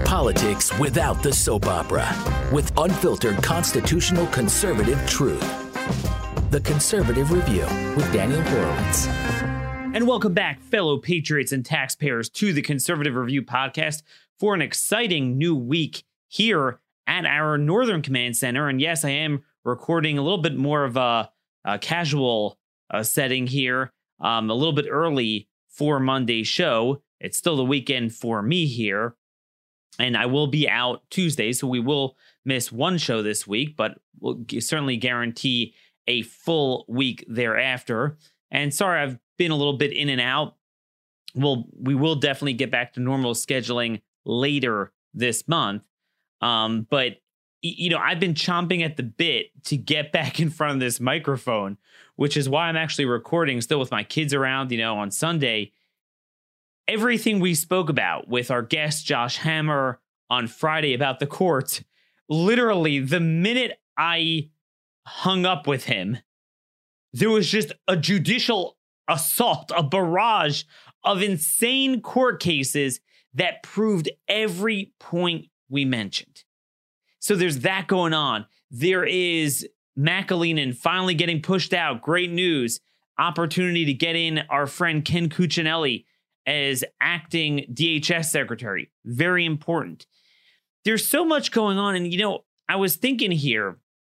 Politics without the soap opera, with unfiltered constitutional conservative truth. The Conservative Review with Daniel Horowitz. And welcome back, fellow patriots and taxpayers, to the Conservative Review podcast for an exciting new week here at our Northern Command Center. And yes, I am recording a little bit more of a casual setting here, a little bit early for Monday's show. It's still the weekend for me here, and I will be out Tuesday, so we will miss one show this week, but we'll certainly guarantee a full week thereafter. And sorry, I've been a little bit in and out. We will definitely get back to normal scheduling later this month. But, you know, I've been chomping at the bit to get back in front of this microphone, which is why I'm actually recording still with my kids around, on Sunday. Everything we spoke about with our guest, Josh Hammer, on Friday about the courts, literally the minute I hung up with him, there was just a judicial assault, a barrage of insane court cases that proved every point we mentioned. So there's that going on. There is McAleenan finally getting pushed out. Great news. Opportunity to get in our friend Ken Cuccinelli as acting DHS secretary. Very important. There's so much going on. And, I was thinking here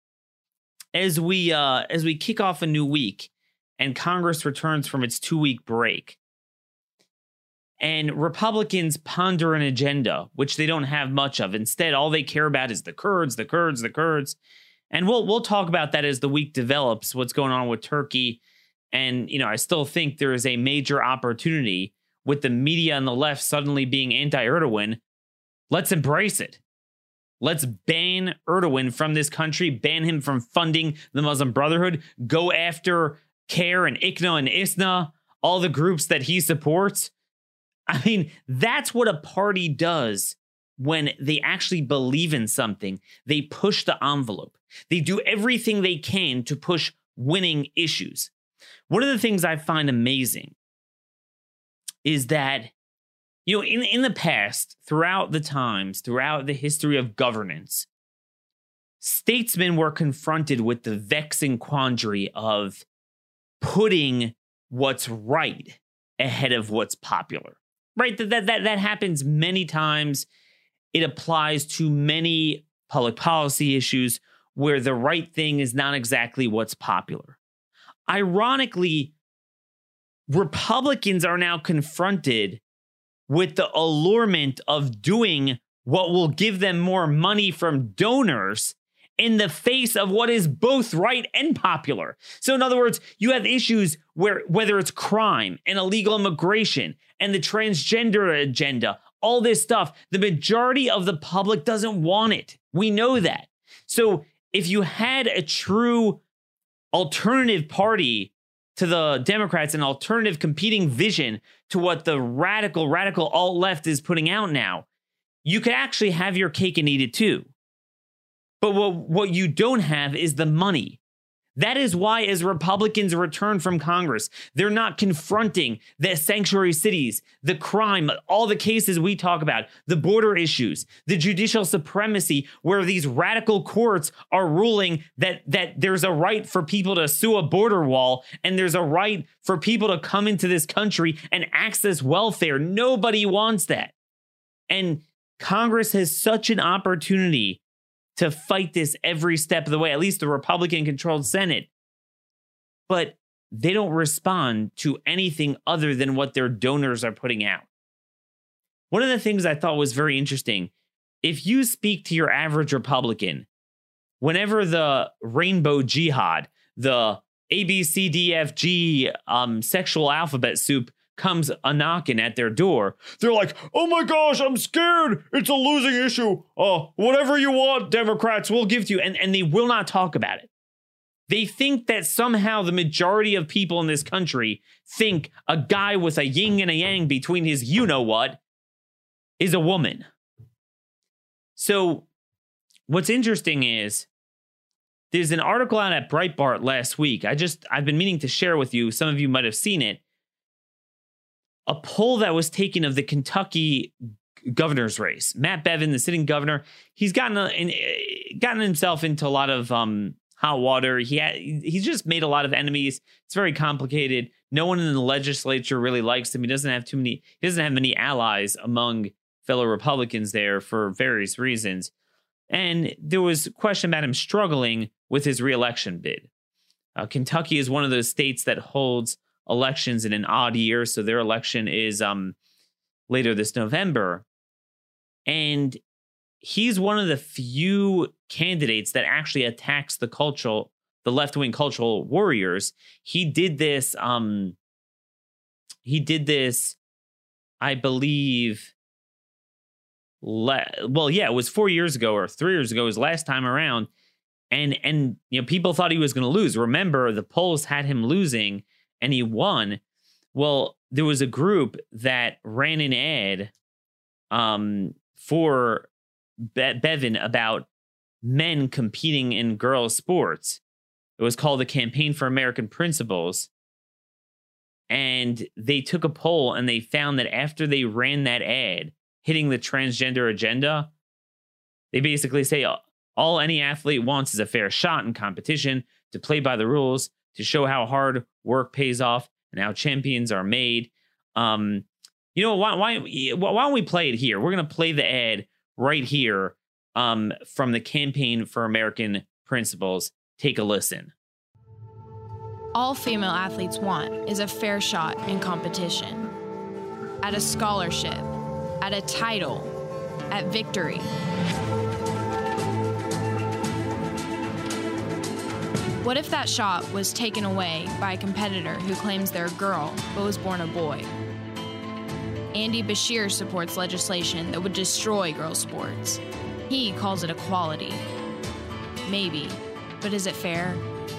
as we kick off a new week and Congress returns from its 2-week break and Republicans ponder an agenda, which they don't have much of. Instead, all they care about is the Kurds. And we'll talk about that as the week develops, what's going on with Turkey. And, I still think there is a major opportunity with the media on the left suddenly being anti-Erdogan. Let's embrace it. Let's ban Erdogan from this country, ban him from funding the Muslim Brotherhood, go after CARE and ICNA and ISNA, all the groups that he supports. I mean, that's what a party does when they actually believe in something. They push the envelope. They do everything they can to push winning issues. One of the things I find amazing is that, in the past, throughout the history of governance, statesmen were confronted with the vexing quandary of putting what's right ahead of what's popular. Right? That happens many times. It applies to many public policy issues where the right thing is not exactly what's popular. Ironically, Republicans are now confronted with the allurement of doing what will give them more money from donors in the face of what is both right and popular. So in other words, you have issues where whether it's crime and illegal immigration and the transgender agenda, all this stuff, the majority of the public doesn't want it. We know that. So if you had a true alternative party to the Democrats, an alternative competing vision to what the radical alt-left is putting out now, you could actually have your cake and eat it too. But what you don't have is the money. That is why, as Republicans return from Congress, they're not confronting the sanctuary cities, the crime, all the cases we talk about, the border issues, the judicial supremacy, where these radical courts are ruling that there's a right for people to sue a border wall and there's a right for people to come into this country and access welfare. Nobody wants that. And Congress has such an opportunity to fight this every step of the way, at least the Republican-controlled Senate. But they don't respond to anything other than what their donors are putting out. One of the things I thought was very interesting, if you speak to your average Republican, whenever the rainbow jihad, the ABCDFG sexual alphabet soup comes a-knocking at their door, they're like, oh my gosh, I'm scared. It's a losing issue. Whatever you want, Democrats, we'll give to you. And they will not talk about it. They think that somehow the majority of people in this country think a guy with a yin and a yang between his you-know-what is a woman. So what's interesting is there's an article out at Breitbart last week. I've been meaning to share with you. Some of you might have seen it. A poll that was taken of the Kentucky governor's race. Matt Bevin, the sitting governor, he's gotten himself into a lot of hot water. He's just made a lot of enemies. It's very complicated. No one in the legislature really likes him. He doesn't have many allies among fellow Republicans there for various reasons. And there was a question about him struggling with his reelection bid. Kentucky is one of those states that holds elections in an odd year, so their election is later this November. And he's one of the few candidates that actually attacks the left-wing cultural warriors. He did this, I believe, it was 4 years ago or 3 years ago, his last time around. And people thought he was going to lose. Remember, the polls had him losing and he won. Well, there was a group that ran an ad for Bevin about men competing in girls' sports. It was called the Campaign for American Principles. And they took a poll and they found that after they ran that ad hitting the transgender agenda, they basically say all any athlete wants is a fair shot in competition, to play by the rules, to show how hard work pays off and how champions are made. Why don't we play it here? We're going to play the ad right here from the Campaign for American Principles. Take a listen. All female athletes want is a fair shot in competition, at a scholarship, at a title, at victory. What if that shot was taken away by a competitor who claims they're a girl but was born a boy? Andy Beshear supports legislation that would destroy girls' sports. He calls it equality. Maybe, but is it fair?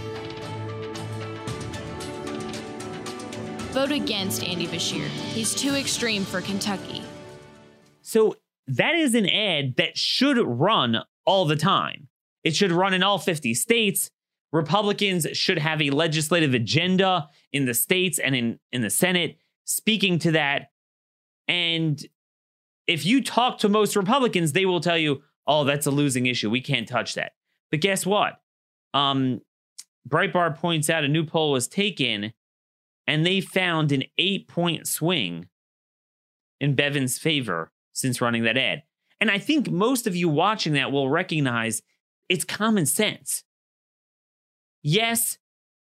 Vote against Andy Beshear. He's too extreme for Kentucky. So that is an ad that should run all the time. It should run in all 50 states. Republicans should have a legislative agenda in the states and in the Senate speaking to that. And if you talk to most Republicans, they will tell you, oh, that's a losing issue. We can't touch that. But guess what? Breitbart points out a new poll was taken and they found an 8-point swing in Bevin's favor since running that ad. And I think most of you watching that will recognize it's common sense. Yes,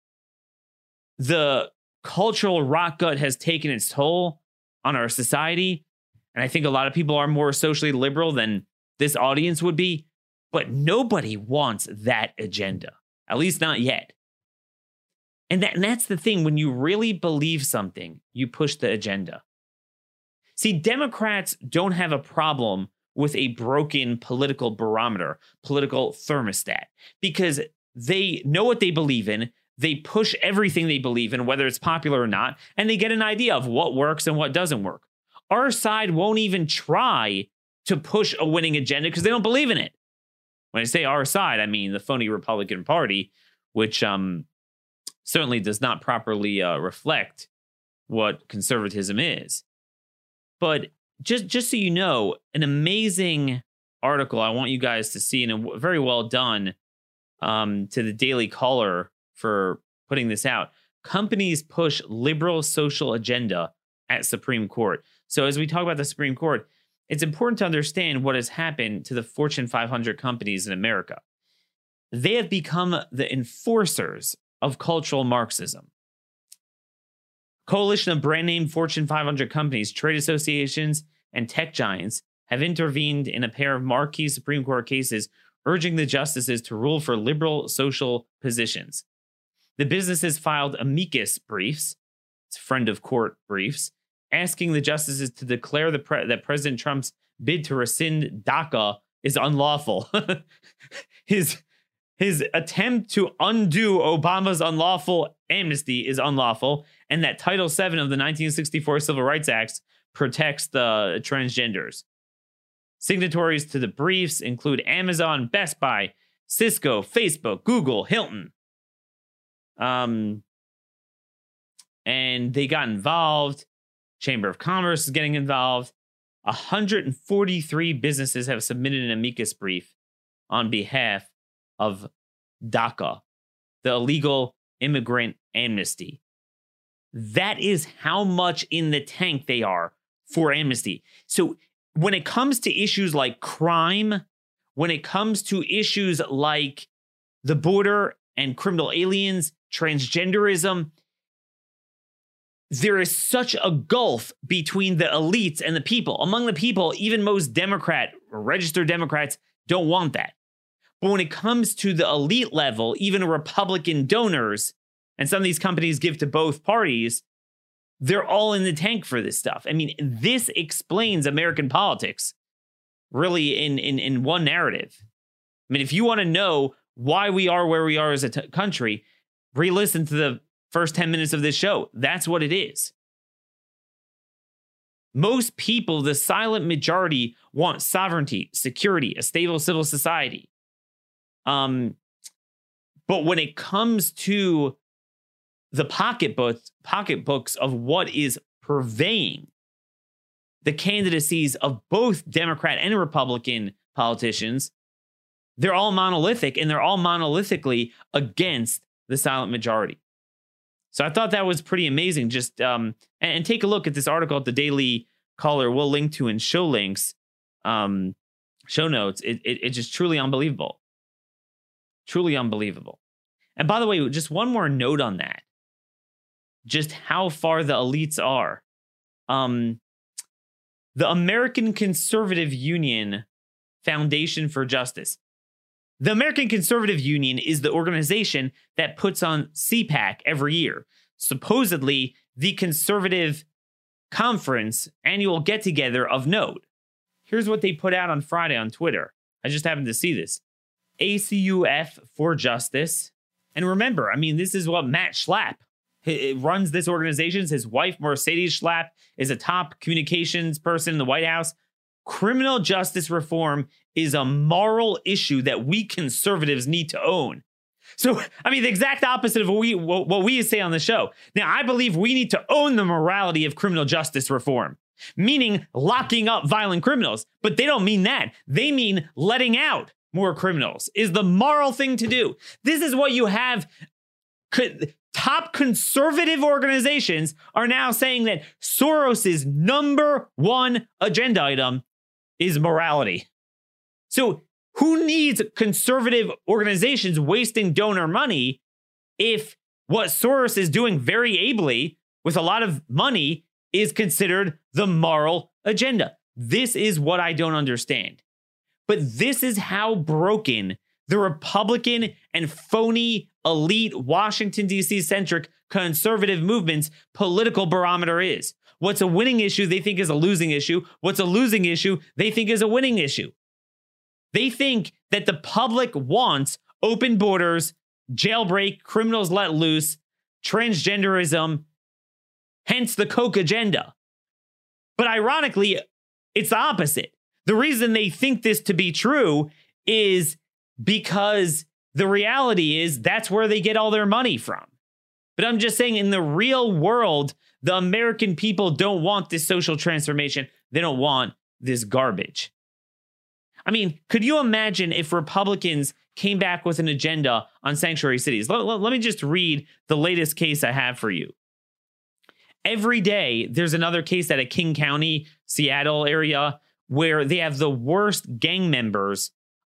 the cultural rot gut has taken its toll on our society. And I think a lot of people are more socially liberal than this audience would be. But nobody wants that agenda, at least not yet. And that's the thing. When you really believe something, you push the agenda. See, Democrats don't have a problem with a broken political barometer, political thermostat, because they know what they believe in. They push everything they believe in, whether it's popular or not, and they get an idea of what works and what doesn't work. Our side won't even try to push a winning agenda because they don't believe in it. When I say our side, I mean the phony Republican Party, which certainly does not properly reflect what conservatism is. But just so you know, an amazing article I want you guys to see, and very well done to the Daily Caller for putting this out. Companies push liberal social agenda at Supreme Court. So as we talk about the Supreme Court, it's important to understand what has happened to the Fortune 500 companies in America. They have become the enforcers of cultural Marxism. Coalition of brand name Fortune 500 companies, trade associations, and tech giants have intervened in a pair of marquee Supreme Court cases, urging the justices to rule for liberal social positions. The businesses filed amicus briefs, it's friend of court briefs, asking the justices to declare that President Trump's bid to rescind DACA is unlawful. His attempt to undo Obama's unlawful amnesty is unlawful, and that Title VII of the 1964 Civil Rights Act protects the transgenders. Signatories to the briefs include Amazon, Best Buy, Cisco, Facebook, Google, Hilton. And they got involved. Chamber of Commerce is getting involved. 143 businesses have submitted an amicus brief on behalf of DACA, the illegal immigrant amnesty. That is how much in the tank they are for amnesty. So when it comes to issues like crime, when it comes to issues like the border and criminal aliens, transgenderism, there is such a gulf between the elites and the people. Among the people, even most Democrat or registered Democrats don't want that. But when it comes to the elite level, even Republican donors, and some of these companies give to both parties, they're all in the tank for this stuff. I mean, this explains American politics really in one narrative. I mean, if you want to know why we are where we are as a country, re-listen to the first 10 minutes of this show. That's what it is. Most people, the silent majority, want sovereignty, security, a stable civil society. But when it comes to the pocketbooks of what is purveying the candidacies of both Democrat and Republican politicians, they're all monolithic, and they're all monolithically against the silent majority. So I thought that was pretty amazing. Just and take a look at this article at the Daily Caller. We'll link to in show links, show notes. It's just truly unbelievable. Truly unbelievable. And by the way, just one more note on that. Just how far the elites are. The American Conservative Union Foundation for Justice. The American Conservative Union is the organization that puts on CPAC every year. Supposedly, the conservative conference annual get-together of note. Here's what they put out on Friday on Twitter. I just happened to see this. ACUF for Justice. And remember, I mean, this is what Matt Schlapp runs this organization. His wife, Mercedes Schlapp, is a top communications person in the White House. Criminal justice reform is a moral issue that we conservatives need to own. So, I mean, the exact opposite of what we say on the show. Now, I believe we need to own the morality of criminal justice reform, meaning locking up violent criminals. But they don't mean that. They mean letting out more criminals is the moral thing to do. This is what you have. Top conservative organizations are now saying that Soros's number one agenda item is morality. So who needs conservative organizations wasting donor money if what Soros is doing very ably with a lot of money is considered the moral agenda? This is what I don't understand. But this is how broken the Republican and phony elite Washington, D.C. centric conservative movement's political barometer is. What's a winning issue, they think is a losing issue. What's a losing issue, they think is a winning issue. They think that the public wants open borders, jailbreak, criminals let loose, transgenderism, hence the Koch agenda. But ironically, it's the opposite. The reason they think this to be true is because the reality is that's where they get all their money from. But I'm just saying, in the real world, the American people don't want this social transformation. They don't want this garbage. I mean, could you imagine if Republicans came back with an agenda on sanctuary cities? Let me just read the latest case I have for you. Every day, there's another case at a King County, Seattle area, where they have the worst gang members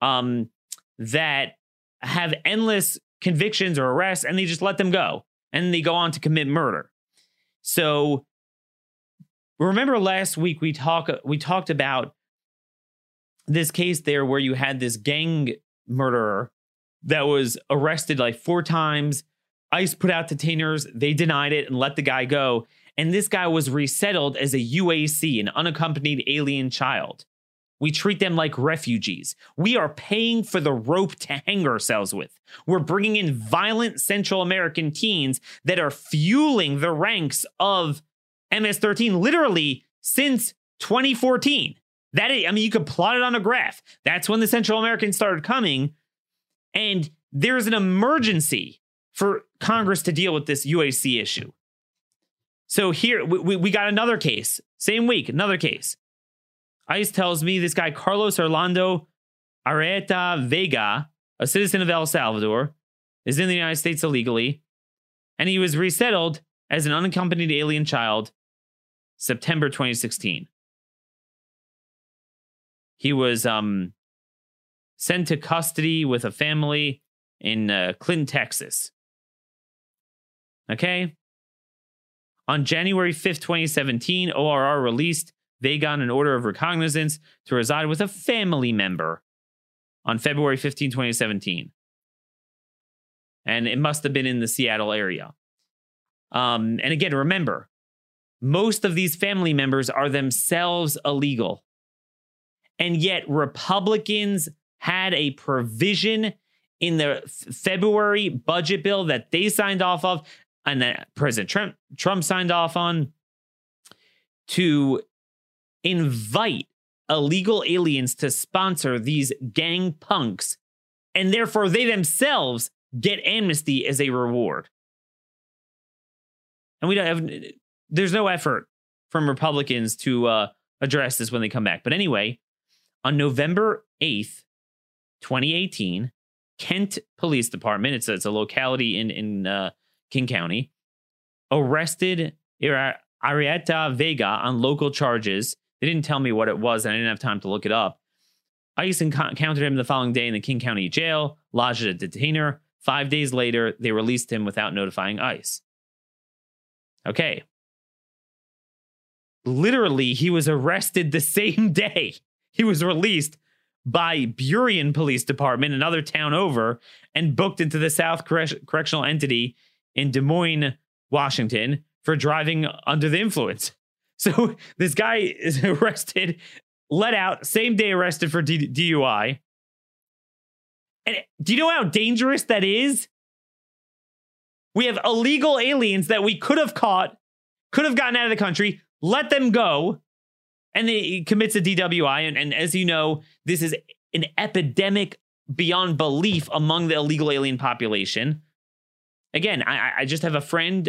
that have endless convictions or arrests, and they just let them go. And they go on to commit murder. So remember last week we talked about this case there where you had this gang murderer that was arrested like 4 times. ICE put out detainers. They denied it and let the guy go. And this guy was resettled as a UAC, an unaccompanied alien child. We treat them like refugees. We are paying for the rope to hang ourselves with. We're bringing in violent Central American teens that are fueling the ranks of MS-13 literally since 2014. That is, I mean, you could plot it on a graph. That's when the Central Americans started coming. And there's an emergency for Congress to deal with this UAC issue. So here, we got another case. Same week, another case. ICE tells me this guy, Carlos Orlando Arrieta Vega, a citizen of El Salvador, is in the United States illegally, and he was resettled as an unaccompanied alien child September 2016. He was sent to custody with a family in Clinton, Texas. Okay? On January 5th, 2017, ORR released Vega on an order of recognizance to reside with a family member on February 15, 2017. And it must have been in the Seattle area. And again, remember, most of these family members are themselves illegal. And yet Republicans had a provision in the February budget bill that they signed off of and that President Trump signed off on to invite illegal aliens to sponsor these gang punks. And therefore they themselves get amnesty as a reward. And we don't have, there's no effort from Republicans to address this when they come back. But anyway, on November 8th, 2018, Kent Police Department, it's a locality in King County, arrested Arrieta Vega on local charges. They didn't tell me what it was, and I didn't have time to look it up. ICE encountered him the following day in the King County jail, lodged a detainer. 5 days later, they released him without notifying ICE. Okay. Literally, he was arrested the same day. He was released by Burien Police Department, another town over, and booked into the South Correctional Entity in Des Moines, Washington, for driving under the influence. So this guy is arrested, let out, same day arrested for DUI. And do you know how dangerous that is? We have illegal aliens that we could have caught, could have gotten out of the country, let them go, and he commits a DWI. And as you know, this is an epidemic beyond belief among the illegal alien population. Again, I just have a friend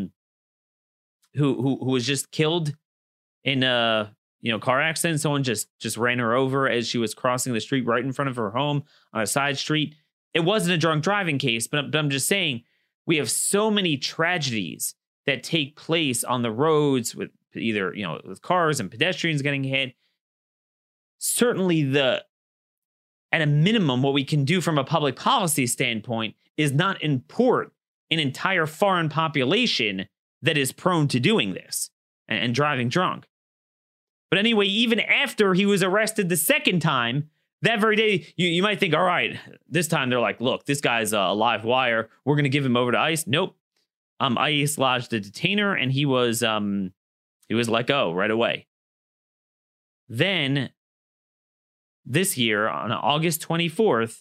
who was just killed in a car accident. Someone just ran her over as she was crossing the street right in front of her home on a side street. It wasn't a drunk driving case, but I'm just saying we have so many tragedies that take place on the roads with either, with cars and pedestrians getting hit. Certainly at a minimum, what we can do from a public policy standpoint is not import an entire foreign population that is prone to doing this and driving drunk. But anyway, even after he was arrested the second time, that very day, you might think, all right, this time they're like, look, this guy's a live wire. We're going to give him over to ICE. Nope. ICE lodged a detainer and he was let go right away. Then this year on August 24th,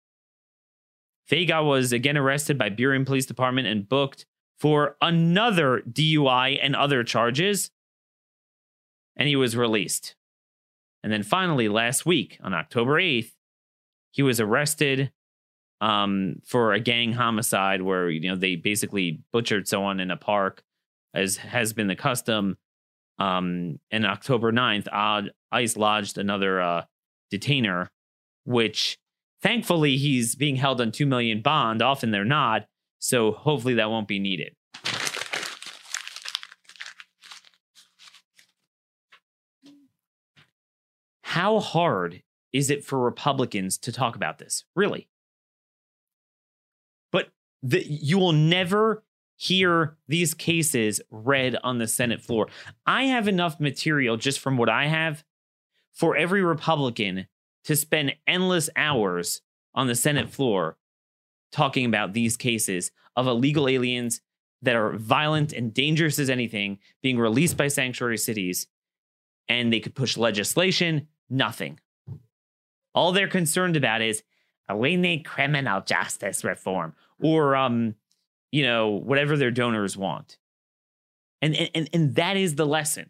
Vega was again arrested by Burien Police Department and booked for another DUI and other charges. And he was released. And then finally, last week, on October 8th, he was arrested for a gang homicide where, they basically butchered someone in a park, as has been the custom. And October 9th, ICE lodged another detainer, which thankfully he's being held on $2 million bond. Often they're not. So hopefully that won't be needed. How hard is it for Republicans to talk about this? Really? But you will never hear these cases read on the Senate floor. I have enough material just from what I have for every Republican to spend endless hours on the Senate floor talking about these cases of illegal aliens that are violent and dangerous as anything being released by sanctuary cities. And they could push legislation. Nothing. All they're concerned about is we need criminal justice reform or, whatever their donors want. And that is the lesson.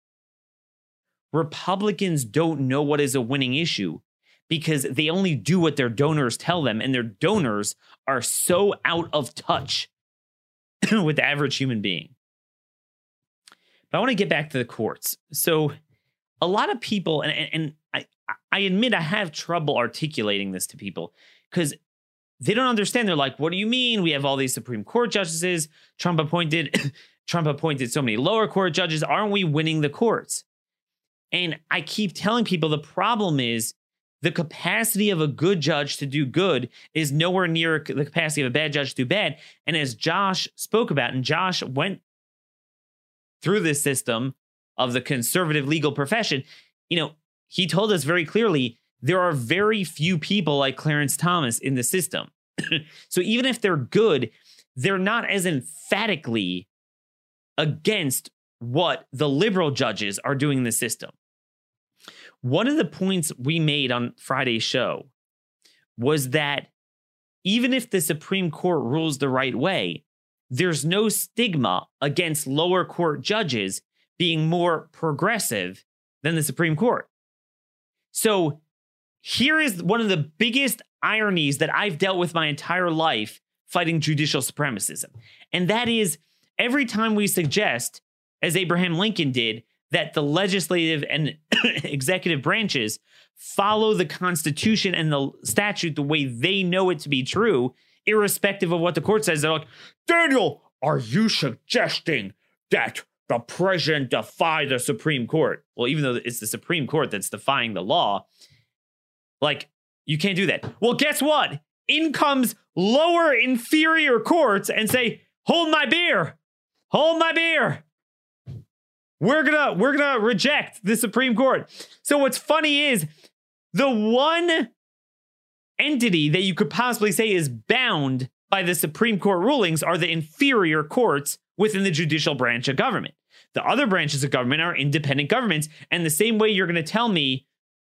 Republicans don't know what is a winning issue because they only do what their donors tell them. And their donors are so out of touch with the average human being. But I want to get back to the courts. So a lot of people, and I admit I have trouble articulating this to people because they don't understand. They're like, what do you mean? We have all these Supreme Court justices. Trump appointed so many lower court judges. Aren't we winning the courts? And I keep telling people the problem is the capacity of a good judge to do good is nowhere near the capacity of a bad judge to do bad. And as Josh spoke about, and Josh went through this system of the conservative legal profession, he told us very clearly, there are very few people like Clarence Thomas in the system. So even if they're good, they're not as emphatically against what the liberal judges are doing in the system. One of the points we made on Friday's show was that even if the Supreme Court rules the right way, there's no stigma against lower court judges being more progressive than the Supreme Court. So here is one of the biggest ironies that I've dealt with my entire life fighting judicial supremacism. And that is every time we suggest, as Abraham Lincoln did, that the legislative and executive branches follow the Constitution and the statute the way they know it to be true, irrespective of what the court says. They're like, Daniel, are you suggesting that the president defy the Supreme Court? Well, even though it's the Supreme Court that's defying the law, like, you can't do that. Well, guess what? In comes lower inferior courts and say, hold my beer. Hold my beer. We're gonna reject the Supreme Court. So what's funny is the one entity that you could possibly say is bound by the Supreme Court rulings are the inferior courts within the judicial branch of government. The other branches of government are independent governments. And the same way you're going to tell me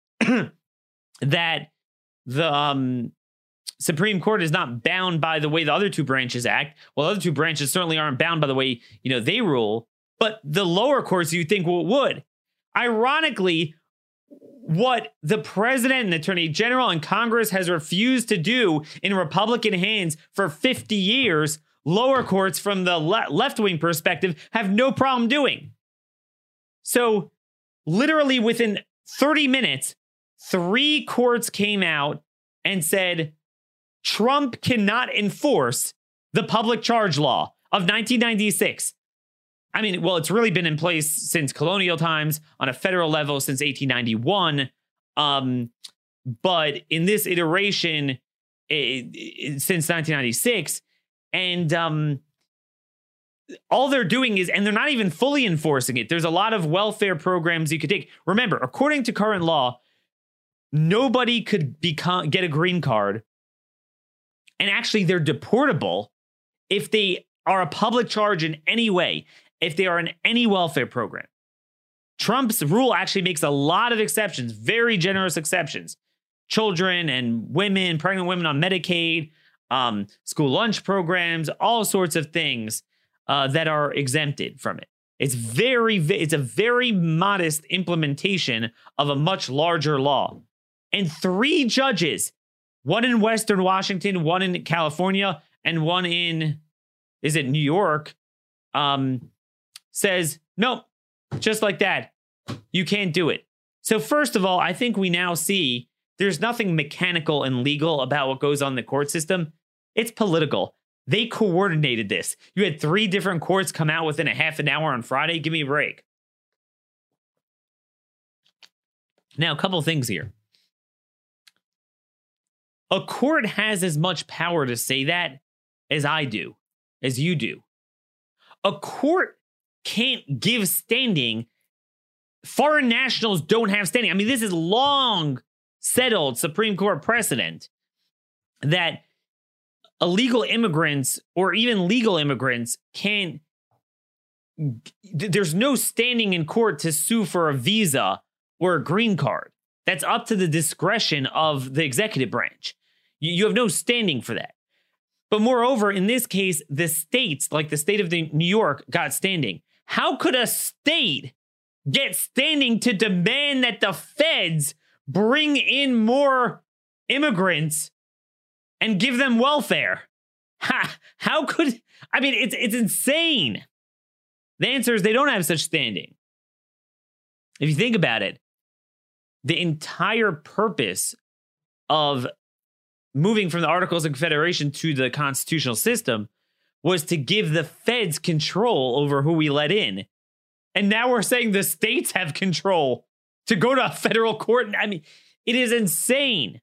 that the Supreme Court is not bound by the way the other two branches act. Well, the other two branches certainly aren't bound by the way, they rule. But the lower courts, you think would. Ironically, what the president and attorney general and Congress has refused to do in Republican hands for 50 years, lower courts from the left-wing perspective have no problem doing. So literally within 30 minutes, 3 courts came out and said, Trump cannot enforce the public charge law of 1996. I mean, well, it's really been in place since colonial times on a federal level since 1891. But in this iteration, since 1996, and all they're doing is, and they're not even fully enforcing it. There's a lot of welfare programs you could take. Remember, according to current law, nobody could get a green card. And actually, they're deportable if they are a public charge in any way, if they are in any welfare program. Trump's rule actually makes a lot of exceptions, very generous exceptions. Children and women, pregnant women on Medicaid, school lunch programs, all sorts of things that are exempted from it. It's a very modest implementation of a much larger law. And 3 judges, one in Western Washington, one in California, and one in, is it New York, says, nope, just like that, you can't do it. So first of all, I think we now see there's nothing mechanical and legal about what goes on in the court system. It's political. They coordinated this. You had 3 different courts come out within a half an hour on Friday. Give me a break. Now, a couple things here. A court has as much power to say that as I do, as you do. A court can't give standing. Foreign nationals don't have standing. I mean, this is long settled Supreme Court precedent that illegal immigrants or even legal immigrants can't, there's no standing in court to sue for a visa or a green card. That's up to the discretion of the executive branch. You have no standing for that. But moreover, in this case, the states, like the state of New York, got standing. How could a state get standing to demand that the feds bring in more immigrants and give them welfare? How could, I mean, it's insane. The answer is they don't have such standing. If you think about it, the entire purpose of moving from the Articles of Confederation to the constitutional system was to give the feds control over who we let in. And now we're saying the states have control to go to a federal court. I mean, it is insane.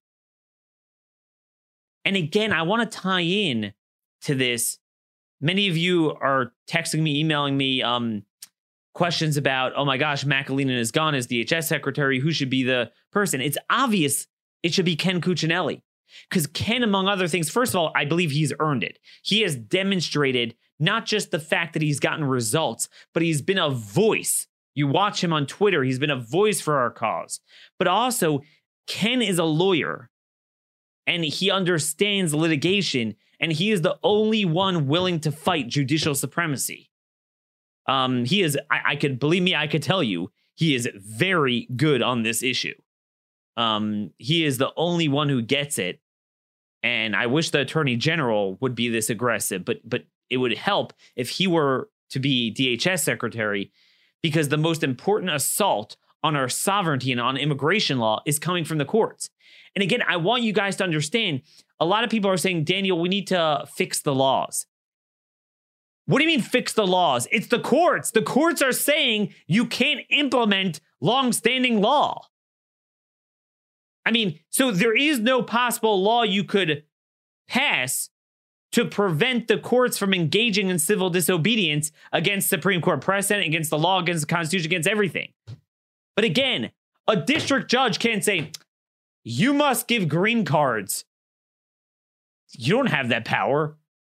And again, I want to tie in to this. Many of you are texting me, emailing me questions about, oh my gosh, McAleenan is gone as DHS secretary. Who should be the person? It's obvious it should be Ken Cuccinelli. Because Ken, among other things, first of all, I believe he's earned it. He has demonstrated not just the fact that he's gotten results, but he's been a voice. You watch him on Twitter, he's been a voice for our cause. But also, Ken is a lawyer, and he understands litigation, and he is the only one willing to fight judicial supremacy. He is, I could, believe me, I could tell you, he is very good on this issue. He is the only one who gets it. And I wish the attorney general would be this aggressive, but it would help if he were to be DHS secretary, because the most important assault on our sovereignty and on immigration law is coming from the courts. And again, I want you guys to understand, a lot of people are saying, Daniel, we need to fix the laws. What do you mean fix the laws? It's the courts. The courts are saying you can't implement longstanding law. I mean, so there is no possible law you could pass to prevent the courts from engaging in civil disobedience against Supreme Court precedent, against the law, against the Constitution, against everything. But again, a district judge can't say, you must give green cards. You don't have that power.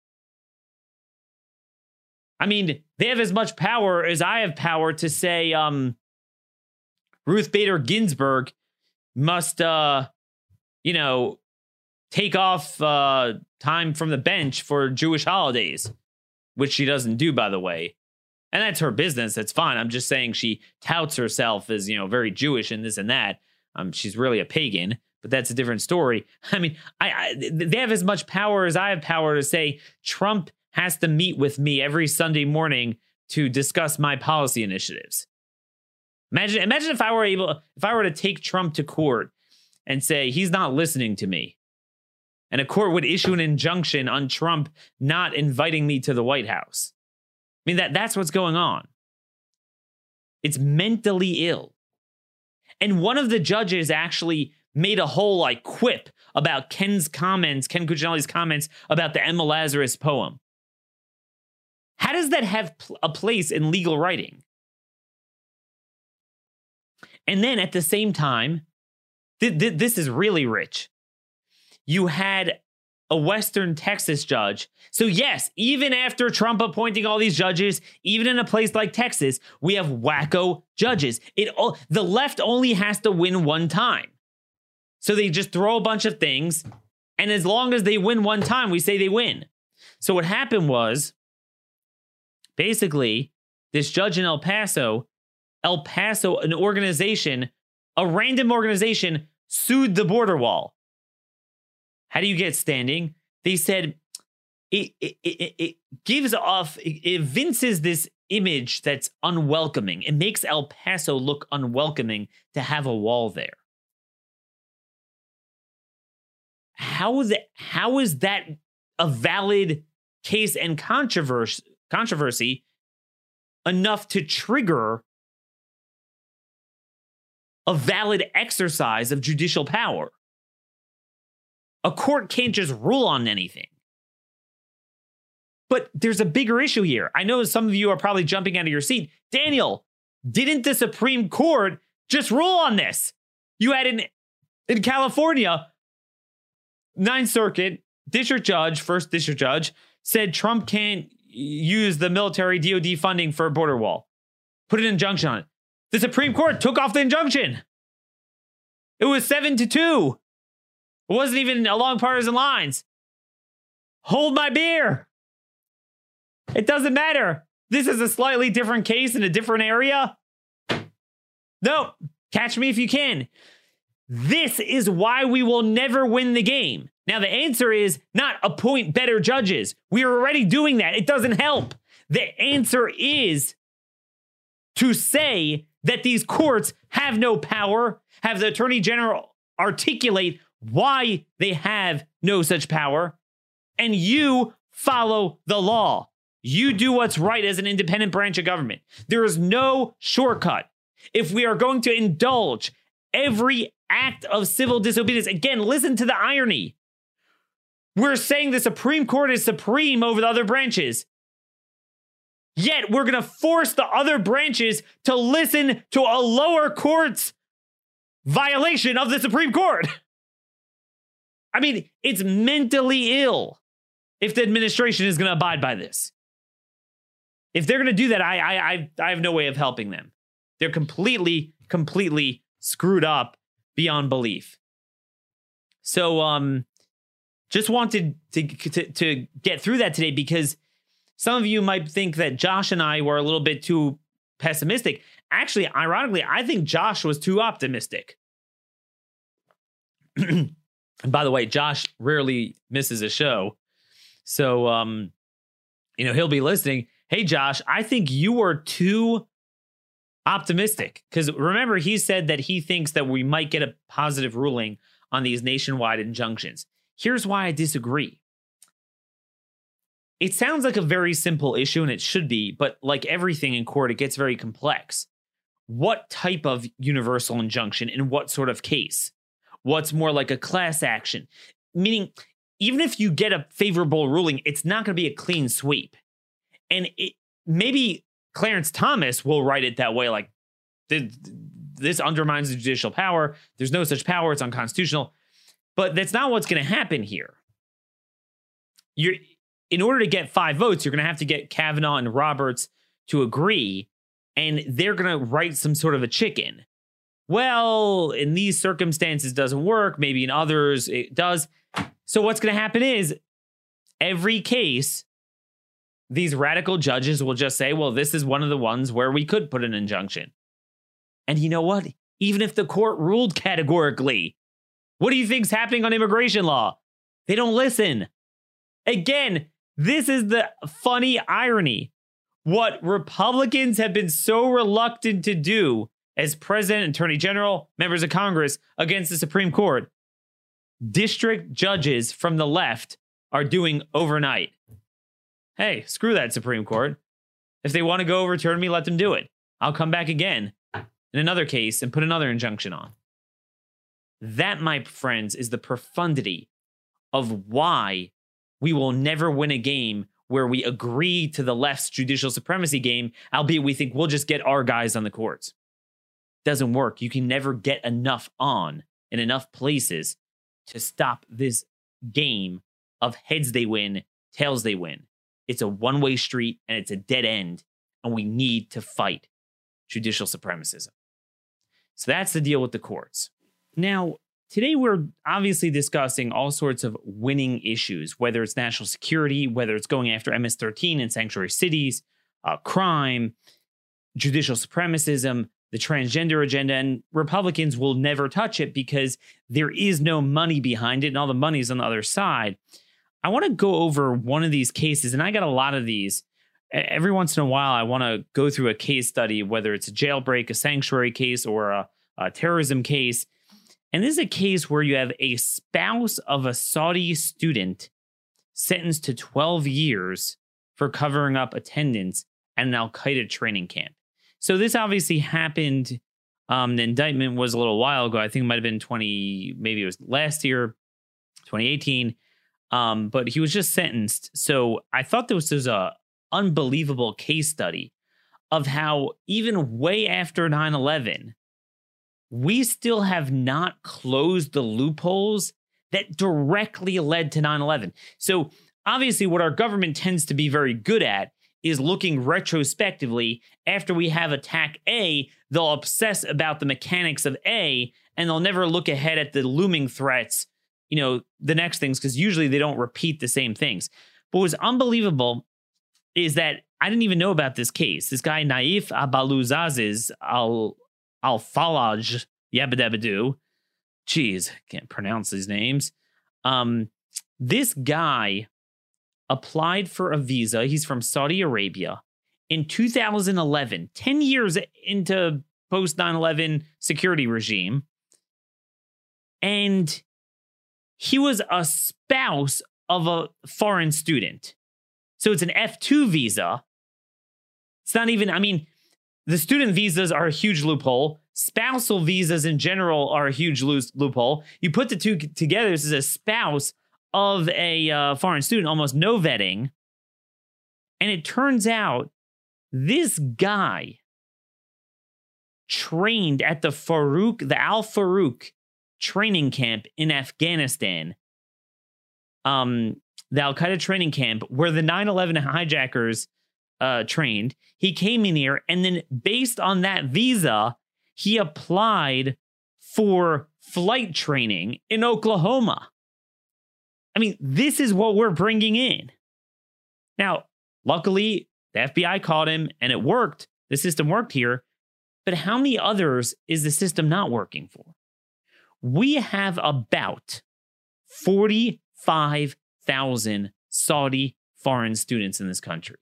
I mean, they have as much power as I have power to say Ruth Bader Ginsburg must, take off time from the bench for Jewish holidays, which she doesn't do, by the way. And that's her business. That's fine. I'm just saying she touts herself as, very Jewish and this and that. She's really a pagan, but that's a different story. I mean, they have as much power as I have power to say Trump has to meet with me every Sunday morning to discuss my policy initiatives. Imagine if I were to take Trump to court and say he's not listening to me, and a court would issue an injunction on Trump not inviting me to the White House. I mean, that's what's going on. It's mentally ill. And one of the judges actually made a whole quip about Ken Cuccinelli's comments about the Emma Lazarus poem. How does that have a place in legal writing? And then at the same time, this is really rich. You had a Western Texas judge. So yes, even after Trump appointing all these judges, even in a place like Texas, we have wacko judges. The left only has to win one time. So they just throw a bunch of things, and as long as they win one time, we say they win. So what happened was, basically, this judge in El Paso, an organization, a random organization, sued the border wall. How do you get standing? They said it gives off, it evinces this image that's unwelcoming. It makes El Paso look unwelcoming to have a wall there. How is that a valid case and controversy enough to trigger a valid exercise of judicial power? A court can't just rule on anything. But there's a bigger issue here. I know some of you are probably jumping out of your seat. Daniel, didn't the Supreme Court just rule on this? You had in California, Ninth Circuit, first district judge, said Trump can't use the military DOD funding for a border wall. Put an injunction on it. The Supreme Court took off the injunction. It was 7-2. It wasn't even along partisan lines. Hold my beer. It doesn't matter. This is a slightly different case in a different area. No, catch me if you can. This is why we will never win the game. Now, the answer is not appoint better judges. We are already doing that. It doesn't help. The answer is to say that these courts have no power, have the attorney general articulate why they have no such power, and you follow the law. You do what's right as an independent branch of government. There is no shortcut. If we are going to indulge every act of civil disobedience, again, listen to the irony. We're saying the Supreme Court is supreme over the other branches. Yet we're going to force the other branches to listen to a lower court's violation of the Supreme Court. I mean, it's mentally ill if the administration is going to abide by this. If they're going to do that, I have no way of helping them. They're completely screwed up beyond belief. So, just wanted to get through that today because some of you might think that Josh and I were a little bit too pessimistic. Actually, ironically, I think Josh was too optimistic. And by the way, Josh rarely misses a show. So, he'll be listening. Hey, Josh, I think you were too optimistic. Because remember, he said that he thinks that we might get a positive ruling on these nationwide injunctions. Here's why I disagree. It sounds like a very simple issue, and it should be, but like everything in court, it gets very complex. What type of universal injunction in what sort of case? What's more like a class action? Meaning, even if you get a favorable ruling, it's not going to be a clean sweep. And maybe Clarence Thomas will write it that way, like, this undermines the judicial power. There's no such power. It's unconstitutional. But that's not what's going to happen here. In order to get 5 votes, you're going to have to get Kavanaugh and Roberts to agree, and they're going to write some sort of a chicken. Well, in these circumstances, it doesn't work. Maybe in others, it does. So what's going to happen is every case, these radical judges will just say, well, this is one of the ones where we could put an injunction. And you know what? Even if the court ruled categorically, what do you think's happening on immigration law? They don't listen. Again, this is the funny irony. What Republicans have been so reluctant to do as president, attorney general, members of Congress against the Supreme Court, district judges from the left are doing overnight. Hey, screw that Supreme Court. If they want to go overturn me, let them do it. I'll come back again in another case and put another injunction on. That, my friends, is the profundity of why we will never win a game where we agree to the left's judicial supremacy game, albeit we think we'll just get our guys on the courts. Doesn't work. You can never get enough on in enough places to stop this game of heads they win, tails they win. It's a one-way street and it's a dead end, and we need to fight judicial supremacism. So that's the deal with the courts. Now, today we're obviously discussing all sorts of winning issues, whether it's national security, whether it's going after MS-13 in sanctuary cities, crime, judicial supremacism, the transgender agenda, and Republicans will never touch it because there is no money behind it and all the money's on the other side. I want to go over one of these cases, and I got a lot of these. Every once in a while, I want to go through a case study, whether it's a jailbreak, a sanctuary case, or a terrorism case. And this is a case where you have a spouse of a Saudi student sentenced to 12 years for covering up attendance at an Al-Qaeda training camp. So this obviously happened. The indictment was a little while ago. I think it might have been maybe it was last year, 2018. But he was just sentenced. So I thought this was a unbelievable case study of how even way after 9/11, we still have not closed the loopholes that directly led to 9/11. So obviously what our government tends to be very good at is looking retrospectively. After we have attack A, they'll obsess about the mechanics of A, and they'll never look ahead at the looming threats, the next things, because usually they don't repeat the same things. But what's unbelievable is that I didn't even know about this case. This guy, Naif Abaluzaziz Al-Falaj Yabadabadu. Jeez, can't pronounce these names. This guy applied for a visa. He's from Saudi Arabia in 2011, 10 years into post 9/11 security regime. And he was a spouse of a foreign student. So it's an F2 visa. It's not even, I mean, the student visas are a huge loophole. Spousal visas in general are a huge loophole. You put the two together, this is a spouse of a foreign student, almost no vetting. And it turns out this guy trained at the Al Farouk training camp in Afghanistan. The Al-Qaeda training camp where the 9/11 hijackers trained. He came in here, and then based on that visa, he applied for flight training in Oklahoma. I mean, this is what we're bringing in. Now, luckily, the FBI caught him, and it worked. The system worked here. But how many others is the system not working for? We have about 45,000 Saudi foreign students in this country.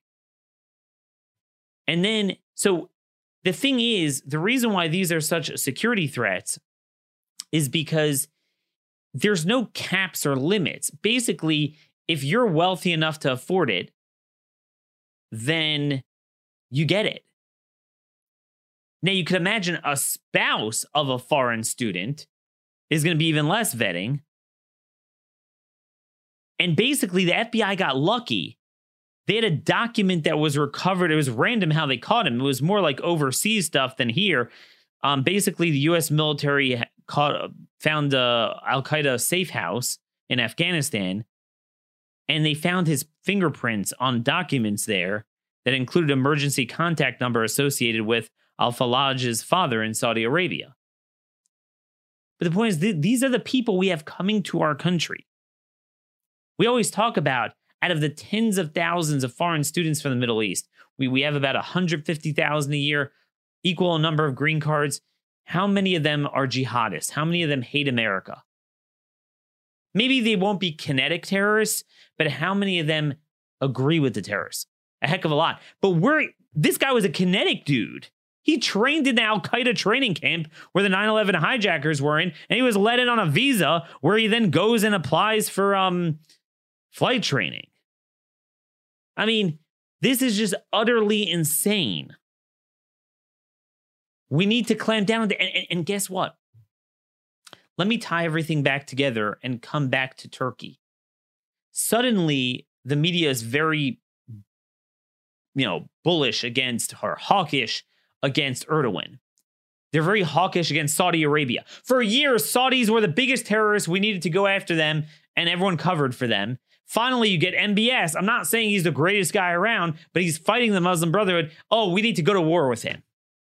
And then, so the thing is, the reason why these are such security threats is because there's no caps or limits. Basically, if you're wealthy enough to afford it, then you get it. Now, you could imagine a spouse of a foreign student is going to be even less vetting. And basically, the FBI got lucky. They had a document that was recovered. It was random how they caught him. It was more like overseas stuff than here. Basically, the U.S. military found the Al-Qaeda safe house in Afghanistan, and they found his fingerprints on documents there that included emergency contact number associated with Al-Falaj's father in Saudi Arabia. But the point is, these are the people we have coming to our country. We always talk about, out of the tens of thousands of foreign students from the Middle East, we have about 150,000 a year, equal number of green cards. How many of them are jihadists? How many of them hate America? Maybe they won't be kinetic terrorists, but how many of them agree with the terrorists? A heck of a lot. But this guy was a kinetic dude. He trained in the Al-Qaeda training camp where the 9/11 hijackers were in, and he was let in on a visa where he then goes and applies for flight training. I mean, this is just utterly insane. We need to clamp down. And guess what? Let me tie everything back together and come back to Turkey. Suddenly, the media is very, bullish against, or hawkish against Erdogan. They're very hawkish against Saudi Arabia. For years, Saudis were the biggest terrorists. We needed to go after them, and everyone covered for them. Finally, you get MBS. I'm not saying he's the greatest guy around, but he's fighting the Muslim Brotherhood. Oh, we need to go to war with him.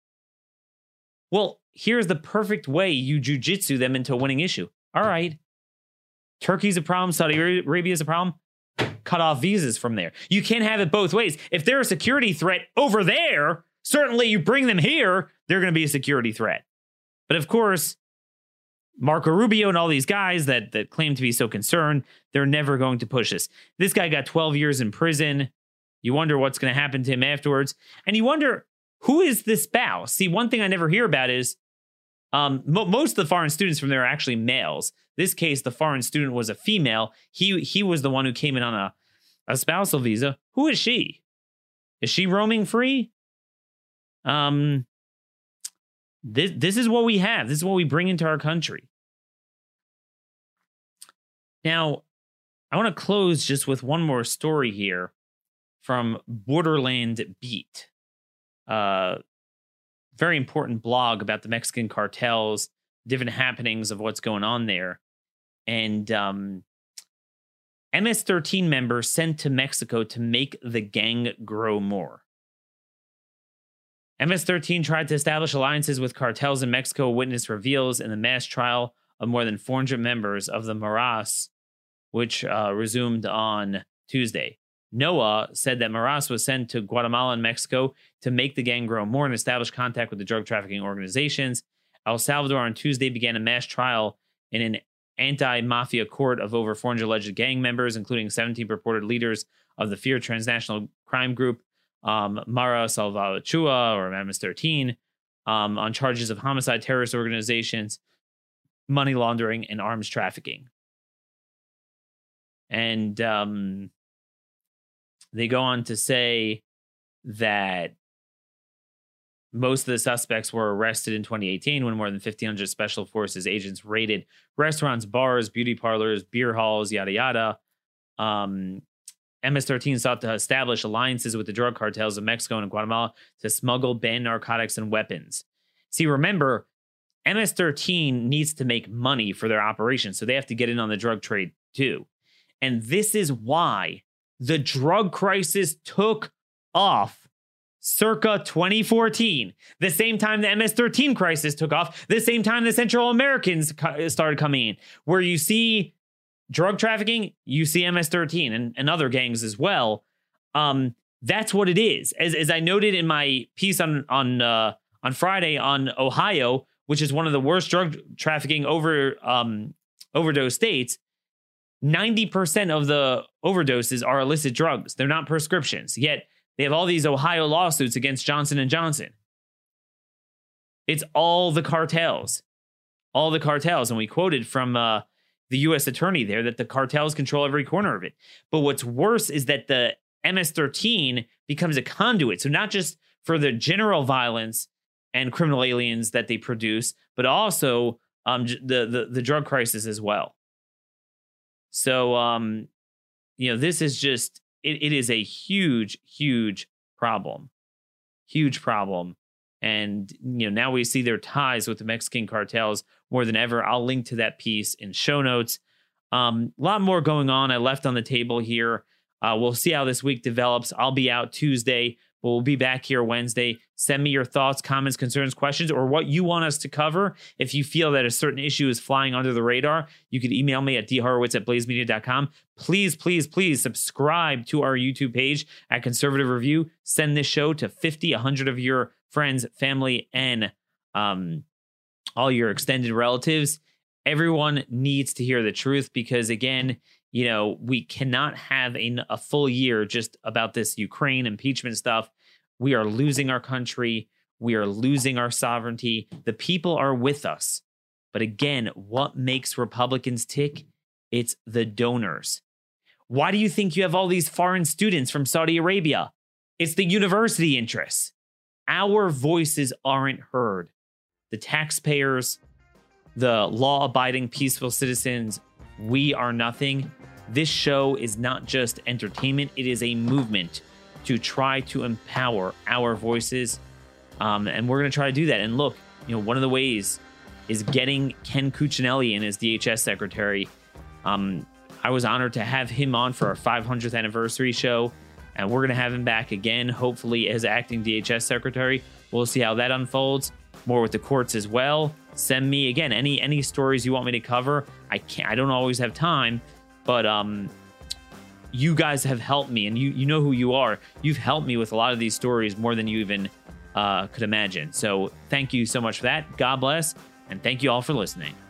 Well, here's the perfect way you jujitsu them into a winning issue. All right. Turkey's a problem. Saudi Arabia's a problem. Cut off visas from there. You can't have it both ways. If they're a security threat over there, certainly you bring them here, they're going to be a security threat. But of course, Marco Rubio and all these guys that claim to be so concerned, they're never going to push this. This guy got 12 years in prison. You wonder what's going to happen to him afterwards. And you wonder, who is this spouse? See, one thing I never hear about is most of the foreign students from there are actually males. This case, the foreign student was a female. He was the one who came in on a spousal visa. Who is she? Is she roaming free? This is what we have. This is what we bring into our country. Now, I want to close just with one more story here from Borderland Beat. Very important blog about the Mexican cartels, different happenings of what's going on there. And MS-13 members sent to Mexico to make the gang grow more. MS-13 tried to establish alliances with cartels in Mexico, a witness reveals in the mass trial of more than 400 members of the Maras, which resumed on Tuesday. Noah said that Maras was sent to Guatemala and Mexico to make the gang grow more and establish contact with the drug trafficking organizations. El Salvador on Tuesday began a mass trial in an anti-mafia court of over 400 alleged gang members, including 17 purported leaders of the feared transnational crime group, Mara Salvatrucha, or MS-13, on charges of homicide, terrorist organizations, money laundering and arms trafficking. And they go on to say that most of the suspects were arrested in 2018 when more than 1,500 special forces agents raided restaurants, bars, beauty parlors, beer halls, yada, yada. MS-13 sought to establish alliances with the drug cartels of Mexico and Guatemala to smuggle banned narcotics and weapons. See, remember, MS-13 needs to make money for their operation, so they have to get in on the drug trade too. And this is why the drug crisis took off circa 2014, the same time the MS-13 crisis took off, the same time the Central Americans started coming in, where you see drug trafficking, you see MS-13 and other gangs as well. That's what it is. As I noted in my piece on Friday on Ohio, which is one of the worst drug trafficking overdose states, 90% of the overdoses are illicit drugs. They're not prescriptions. Yet they have all these Ohio lawsuits against Johnson & Johnson. It's all the cartels. All the cartels. And we quoted from the U.S. attorney there that the cartels control every corner of it. But what's worse is that the MS-13 becomes a conduit. So not just for the general violence and criminal aliens that they produce, but also the drug crisis as well. So, this is just, it is a huge, huge problem. Huge problem. And, now we see their ties with the Mexican cartels more than ever. I'll link to that piece in show notes. A lot more going on. I left on the table here. We'll see how this week develops. I'll be out Tuesday, but we'll be back here Wednesday. Send me your thoughts, comments, concerns, questions, or what you want us to cover. If you feel that a certain issue is flying under the radar, you can email me at dhorowitz@blazemedia.com. Please, please, please subscribe to our YouTube page at Conservative Review. Send this show to 50, 100 of your friends, family, and all your extended relatives. Everyone needs to hear the truth because, again, we cannot have a full year just about this Ukraine impeachment stuff. We are losing our country. We are losing our sovereignty. The people are with us. But again, what makes Republicans tick? It's the donors. Why do you think you have all these foreign students from Saudi Arabia? It's the university interests. Our voices aren't heard. The taxpayers, the law-abiding, peaceful citizens, we are nothing. This show is not just entertainment. It is a movement to try to empower our voices. And we're going to try to do that. And look, one of the ways is getting Ken Cuccinelli in as DHS secretary. I was honored to have him on for our 500th anniversary show. And we're going to have him back again, hopefully as acting DHS secretary. We'll see how that unfolds. More with the courts as well. Send me, again, any stories you want me to cover. I don't always have time, but you guys have helped me, and you know who you are. You've helped me with a lot of these stories more than you even could imagine. So thank you so much for that. God bless, and thank you all for listening.